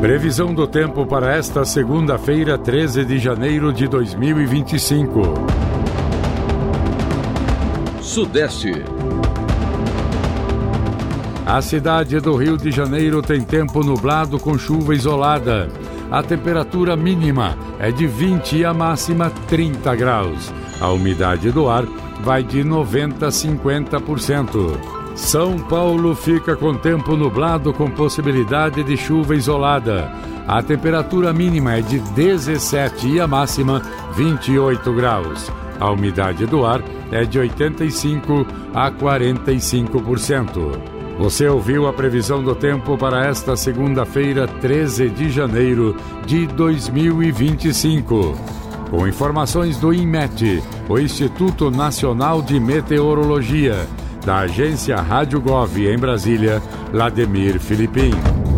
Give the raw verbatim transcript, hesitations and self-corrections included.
Previsão do tempo para esta segunda-feira, treze de janeiro de dois mil e vinte e cinco. Sudeste. A cidade do Rio de Janeiro tem tempo nublado com chuva isolada. A temperatura mínima é de vinte e a máxima trinta graus. A umidade do ar vai de noventa a cinquenta por cento. São Paulo fica com tempo nublado com possibilidade de chuva isolada. A temperatura mínima é de dezessete e a máxima vinte e oito graus. A umidade do ar é de oitenta e cinco a quarenta e cinco por cento. Você ouviu a previsão do tempo para esta segunda-feira, treze de janeiro de dois mil e vinte e cinco. Com informações do INMET, o Instituto Nacional de Meteorologia, da agência Rádio Gov em Brasília, Lademir Filipim.